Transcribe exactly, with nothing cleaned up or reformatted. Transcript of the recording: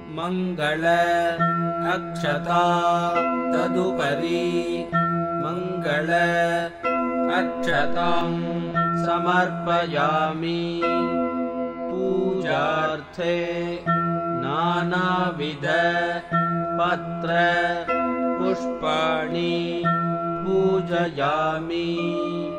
मङ्गल अक्षता तदुपरि मङ्गल अक्षतां समर्पयामि। पूजार्थे नानाविध पत्र पुष्पाणि पूजयामि।